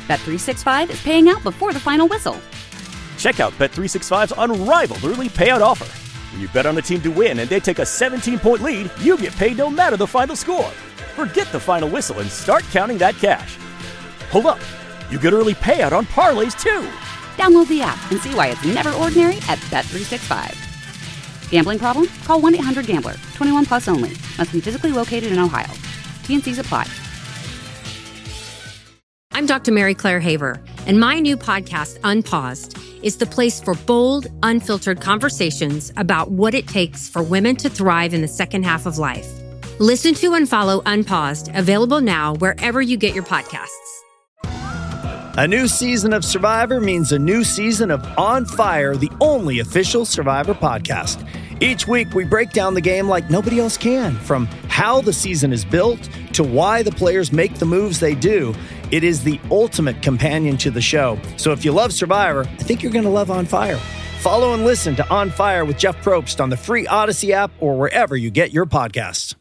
Bet365 is paying out before the final whistle. Check out Bet365's unrivaled early payout offer. When you bet on a team to win and they take a 17-point lead, you get paid no matter the final score. Forget the final whistle and start counting that cash. Hold up. You get early payout on parlays, too. Download the app and see why it's never ordinary at Bet365. Gambling problem? Call 1-800-GAMBLER. 21 plus only. Must be physically located in Ohio. T&Cs apply. I'm Dr. Mary Claire Haver, and my new podcast, Unpaused, is the place for bold, unfiltered conversations about what it takes for women to thrive in the second half of life. Listen to and follow Unpaused, available now wherever you get your podcasts. A new season of Survivor means a new season of On Fire, the only official Survivor podcast. Each week, we break down the game like nobody else can, from how the season is built to why the players make the moves they do. It is the ultimate companion to the show. So if you love Survivor, I think you're going to love On Fire. Follow and listen to On Fire with Jeff Probst on the free Odyssey app or wherever you get your podcasts.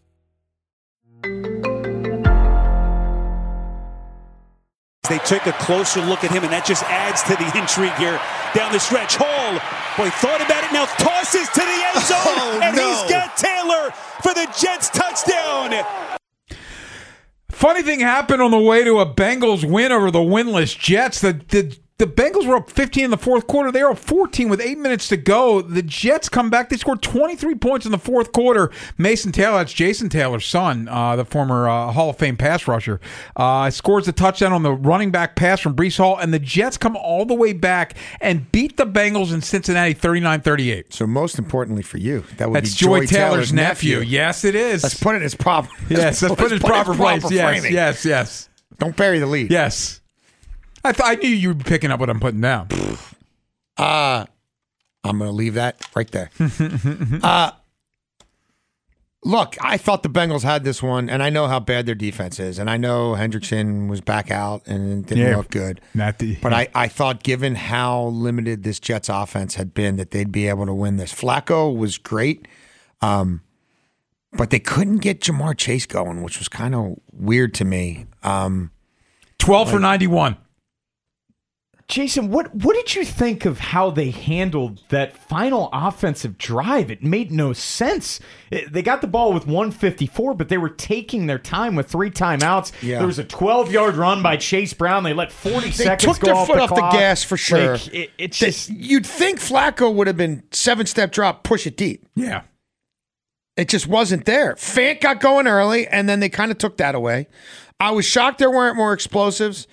They took a closer look at him, and that just adds to the intrigue here down the stretch. Hall, boy, thought about it, now tosses to the end zone, he's got Taylor for the Jets touchdown. Funny thing happened on the way to a Bengals win over the winless Jets. The Bengals were up 15 in the fourth quarter. They were up 14 with 8 minutes to go. The Jets come back. They scored 23 points in the fourth quarter. Mason Taylor, that's Jason Taylor's son, the former Hall of Fame pass rusher, scores the touchdown on the running back pass from Breece Hall, and the Jets come all the way back and beat the Bengals in Cincinnati 39-38. So most importantly for you, that's be Joy Taylor's nephew. Yes, it is. Let's put it in its proper. Yes, let's put it in its proper place. Yes. Don't bury the lead. Yes. I knew you were picking up what I'm putting down. I'm going to leave that right there. Look, I thought the Bengals had this one, and I know how bad their defense is, and I know Hendrickson was back out and didn't look good. But I thought, given how limited this Jets offense had been, that they'd be able to win this. Flacco was great, but they couldn't get Jamar Chase going, which was kind of weird to me. 12 for 91. Jason, what did you think of how they handled that final offensive drive? It made no sense. They got the ball with 1:54, but they were taking their time with 3 timeouts. Yeah. There was a 12-yard run by Chase Brown. They let 40 seconds go off the clock. They took their foot off the gas for sure. It's just you'd think Flacco would have been 7-step drop, push it deep. Yeah. It just wasn't there. Fant got going early, and then they kind of took that away. I was shocked there weren't more explosives.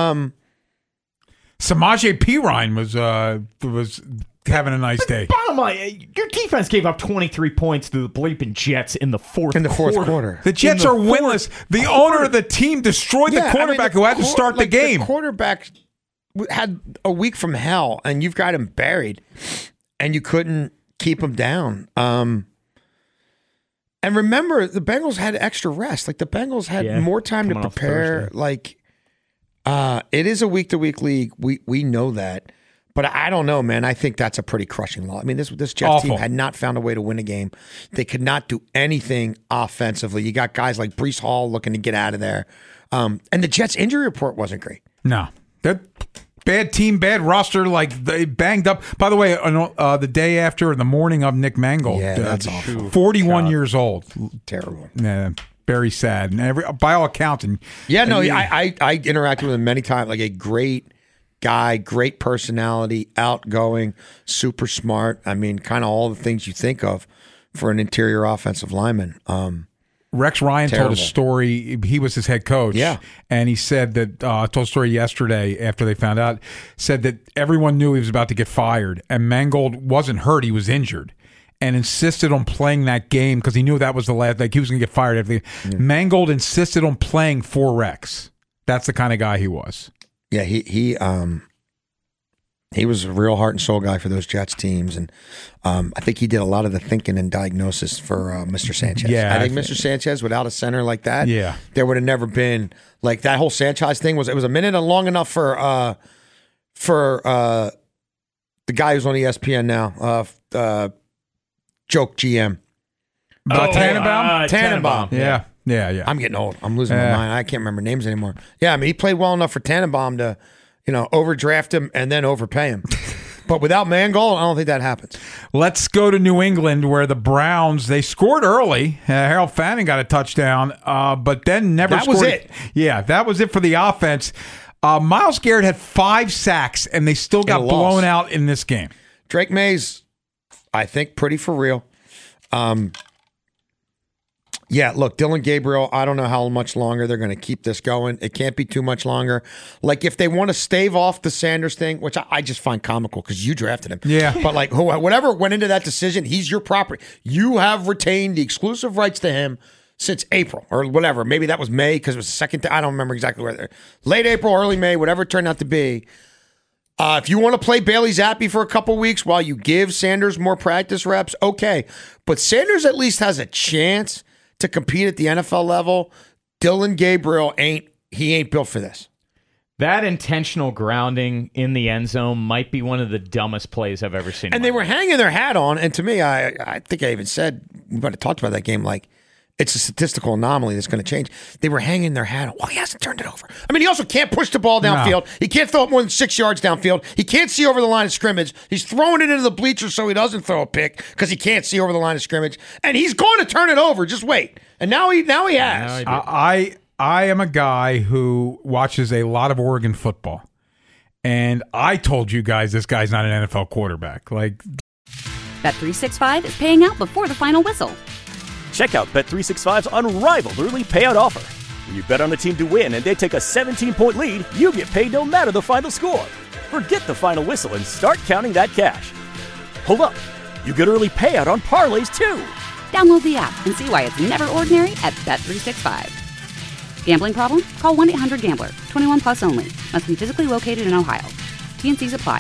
Samaje Perine was having a nice day. Bottom line, your defense gave up 23 points to the bleeping Jets in the fourth quarter. The Jets are winless. The owner of the team destroyed the quarterback who had to start the game. The quarterback had a week from hell, and you've got him buried, and you couldn't keep him down. And remember, the Bengals had extra rest. Like, the Bengals had more time to prepare. It is a week-to-week league. We know that. But I don't know, man. I think that's a pretty crushing loss. I mean, this Jets team had not found a way to win a game. They could not do anything offensively. You got guys like Breece Hall looking to get out of there. And the Jets' injury report wasn't great. No. That bad team, bad roster, like they banged up. By the way, the day after, the morning of Nick Mangold. Yeah, that's awful. 41 years old. Terrible. Yeah. Very sad, and by all accounts, I interacted with him many times. Like, a great guy, great personality, outgoing, super smart. I mean, kind of all the things you think of for an interior offensive lineman. Rex Ryan told a story. He was his head coach, and he said that told a story yesterday after they found out. Said that everyone knew he was about to get fired, and Mangold wasn't hurt; he was injured. And insisted on playing that game because he knew that was the last. Like, he was going to get fired. Mangold insisted on playing for Rex. That's the kind of guy he was. Yeah, he was a real heart and soul guy for those Jets teams, and I think he did a lot of the thinking and diagnosis for Mr. Sanchez. Yeah, I think Mr. Sanchez, without a center like that, there would have never been like that whole Sanchez thing. It was a minute and long enough for the guy who's on ESPN now. Joke GM. Tannenbaum? Tannenbaum. Yeah. Yeah. I'm getting old. I'm losing my mind. I can't remember names anymore. Yeah, I mean, he played well enough for Tannenbaum to, overdraft him and then overpay him. But without Mangold, I don't think that happens. Let's go to New England, where the Browns, they scored early. Harold Fanning got a touchdown, but then never scored. That was it. Yeah, that was it for the offense. Myles Garrett had 5 sacks, and they still got blown out in this game. Drake May's, I think, pretty for real. Yeah, look, Dylan Gabriel, I don't know how much longer they're going to keep this going. It can't be too much longer. Like, if they want to stave off the Sanders thing, which I just find comical because you drafted him. Yeah. But, like, whatever went into that decision, he's your property. You have retained the exclusive rights to him since April or whatever. Maybe that was May because it was the second. I don't remember exactly where. Late April, early May, whatever it turned out to be. If you want to play Bailey Zappi for a couple weeks while you give Sanders more practice reps, okay. But Sanders at least has a chance to compete at the NFL level. Dylan Gabriel ain't built for this. That intentional grounding in the end zone might be one of the dumbest plays I've ever seen. And they were hanging their hat on, and to me, I think I even said, we might have talked about that game, like, it's a statistical anomaly that's going to change. They were hanging their hat on. Well, he hasn't turned it over. I mean, he also can't push the ball downfield. No. He can't throw it more than 6 yards downfield. He can't see over the line of scrimmage. He's throwing it into the bleachers so he doesn't throw a pick because he can't see over the line of scrimmage. And he's going to turn it over. Just wait. And now he has. I am a guy who watches a lot of Oregon football. And I told you guys this guy's not an NFL quarterback. Like, Bet365 is paying out before the final whistle. Check out Bet365's unrivaled early payout offer. When you bet on a team to win and they take a 17-point lead, you get paid no matter the final score. Forget the final whistle and start counting that cash. Hold up. You get early payout on parlays, too. Download the app and see why it's never ordinary at Bet365. Gambling problem? Call 1-800-GAMBLER. 21 plus only. Must be physically located in Ohio. T&Cs apply.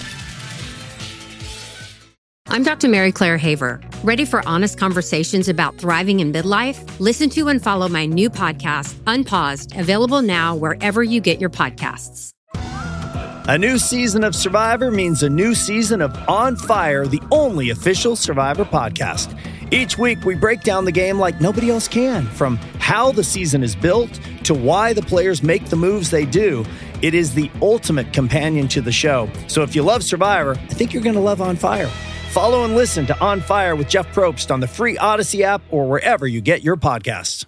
I'm Dr. Mary Claire Haver. Ready for honest conversations about thriving in midlife? Listen to and follow my new podcast, Unpaused, available now wherever you get your podcasts. A new season of Survivor means a new season of On Fire, the only official Survivor podcast. Each week, we break down the game like nobody else can, from how the season is built to why the players make the moves they do. It is the ultimate companion to the show. So if you love Survivor, I think you're going to love On Fire. Follow and listen to On Fire with Jeff Probst on the free Odyssey app or wherever you get your podcasts.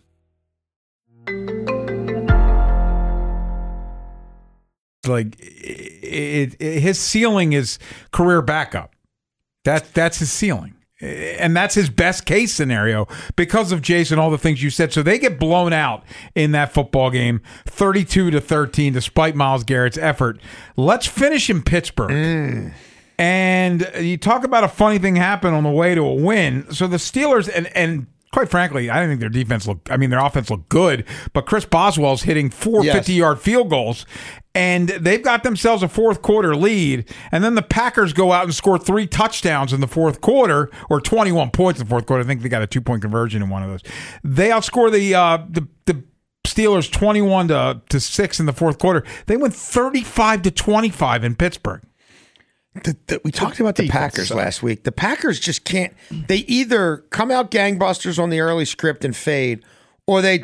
Like, his ceiling is career backup. That's his ceiling. And that's his best case scenario because of Jason, all the things you said. So they get blown out in that football game, 32-13, despite Myles Garrett's effort. Let's finish in Pittsburgh. And you talk about a funny thing happened on the way to a win. So the Steelers, and quite frankly, I didn't think their offense looked good, but Chris Boswell's hitting 4 50-yard field goals, and they've got themselves a fourth quarter lead, and then the Packers go out and score 3 touchdowns in the fourth quarter, or 21 points in the fourth quarter. I think they got a 2-point conversion in one of those. They outscore the Steelers 21-6 in the fourth quarter. They went 35-25 in Pittsburgh. We talked about the Packers last week. The Packers just can't. They either come out gangbusters on the early script and fade, or they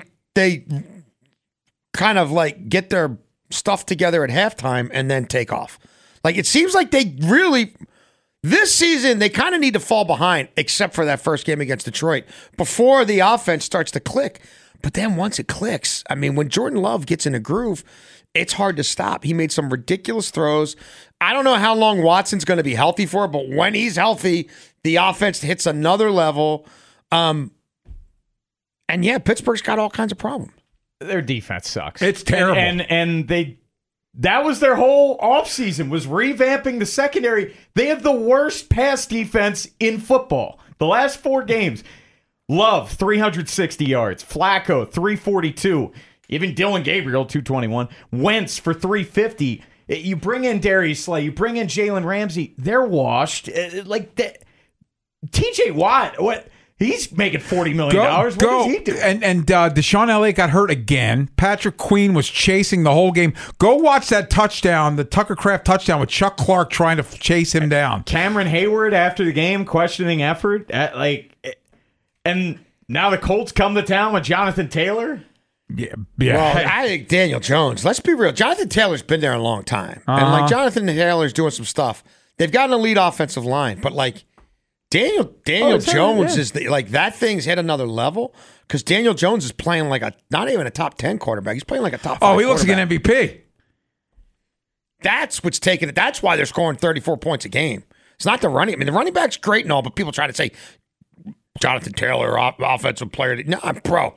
kind of like get their stuff together at halftime and then take off. Like, it seems like they really, this season, they kind of need to fall behind, except for that first game against Detroit, before the offense starts to click. But then once it clicks, I mean, when Jordan Love gets in a groove, it's hard to stop. He made some ridiculous throws. I don't know how long Watson's going to be healthy for, but when he's healthy, the offense hits another level. And yeah, Pittsburgh's got all kinds of problems. Their defense sucks. It's terrible. And that was their whole offseason, was revamping the secondary. They have the worst pass defense in football. The last 4 games. Love, 360 yards. Flacco, 342. Even Dylan Gabriel, 221. Wentz for 350. You bring in Darius Slay. You bring in Jalen Ramsey. They're washed. Like that. TJ Watt, what? He's making $40 million. What does he do? And Deshaun Elliott got hurt again. Patrick Queen was chasing the whole game. Go watch that touchdown, the Tucker Kraft touchdown with Chuck Clark trying to chase him down. Cameron Hayward after the game questioning effort. And Now the Colts come to town with Jonathan Taylor? Yeah. Well, I think Daniel Jones, let's be real. Jonathan Taylor's been there a long time. And like Jonathan Taylor's doing some stuff. They've got an elite offensive line, but like Daniel Jones is like that thing's hit another level because Daniel Jones is playing like not even a top 10 quarterback. He's playing like a top 5 Oh, he looks like an MVP. That's what's taking it. That's why they're scoring 34 points a game. It's not the running. I mean, the running back's great and all, but people try to say Jonathan Taylor, offensive player. No, bro.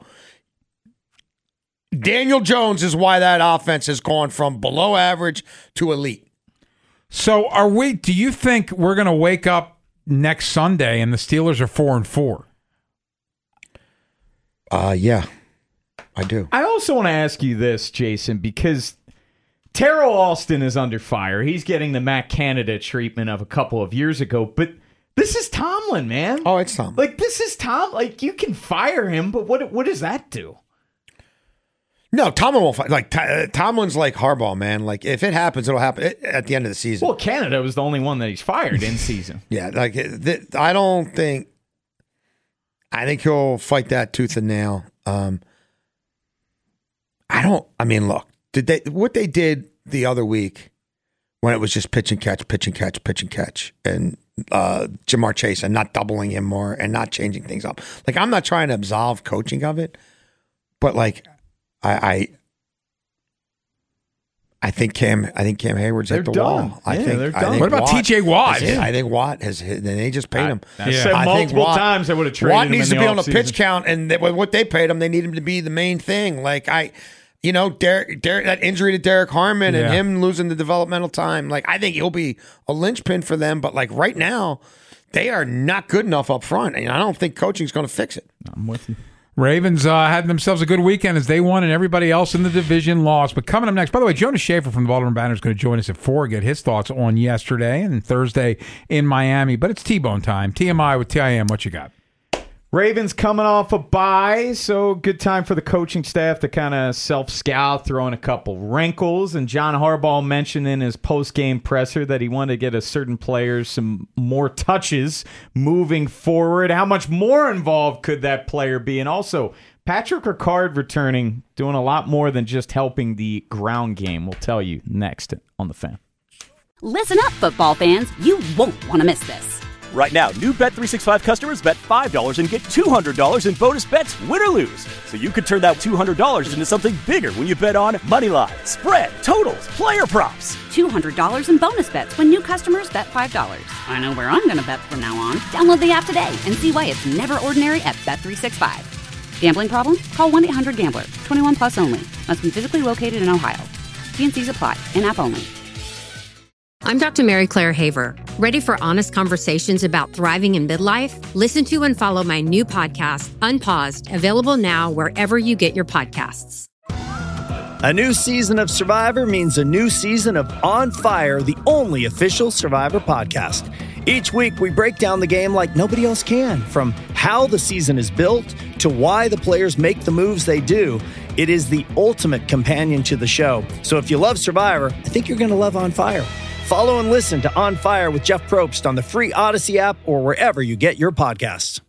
Daniel Jones is why that offense has gone from below average to elite. So do you think we're going to wake up next Sunday and the Steelers are 4-4? Yeah, I do. I also want to ask you this, Jason, because Terrell Austin is under fire. He's getting the Matt Canada treatment of a couple of years ago, but this is Tomlin, man. Oh, it's Tomlin. Like, this is Tom. Like, you can fire him, but what does that do? No, Tomlin won't fight. Like Tomlin's like Harbaugh, man. Like if it happens, it'll happen at the end of the season. Well, Canada was the only one that he's fired in season. Yeah, like I don't think. I think he'll fight that tooth and nail. I mean, look, what they did the other week when it was just pitch and catch, and Jamar Chase and not doubling him more and not changing things up. Like I'm not trying to absolve coaching of it, but like. I think Cam Hayward's at the done. wall. I think what about TJ Watt? I think Watt has hit, and they just paid him. I said multiple times they would have traded him. Watt needs to be on the pitch count, and with what they paid him, they need him to be the main thing. Like Derek, that injury to Derek Harmon and him losing the developmental time. Like I think he'll be a linchpin for them. But like right now, they are not good enough up front, and I don't think coaching's going to fix it. I'm with you. Ravens had themselves a good weekend as they won and everybody else in the division lost. But coming up next, by the way, Jonas Schaefer from the Baltimore Banner is going to join us at 4, get his thoughts on yesterday and Thursday in Miami. But it's T-Bone time. TMI with TIM. What you got? Ravens coming off a bye, so good time for the coaching staff to kind of self-scout, throw in a couple wrinkles. And John Harbaugh mentioned in his post-game presser that he wanted to get a certain player some more touches moving forward. How much more involved could that player be? And also, Patrick Ricard returning, doing a lot more than just helping the ground game. We'll tell you next on The Fan. Listen up, football fans. You won't want to miss this. Right now, new Bet365 customers bet $5 and get $200 in bonus bets, win or lose. So you could turn that $200 into something bigger when you bet on moneyline, spread, totals, player props. $200 in bonus bets when new customers bet $5. I know where I'm going to bet from now on. Download the app today and see why it's never ordinary at Bet365. Gambling problem? Call 1-800-GAMBLER. 21 plus only. Must be physically located in Ohio. T&Cs apply. In-app only. I'm Dr. Mary Claire Haver. Ready for honest conversations about thriving in midlife? Listen to and follow my new podcast, Unpaused, available now wherever you get your podcasts. A new season of Survivor means a new season of On Fire, the only official Survivor podcast. Each week, we break down the game like nobody else can, from how the season is built to why the players make the moves they do. It is the ultimate companion to the show. So if you love Survivor, I think you're going to love On Fire. Follow and listen to On Fire with Jeff Probst on the free Odyssey app or wherever you get your podcasts.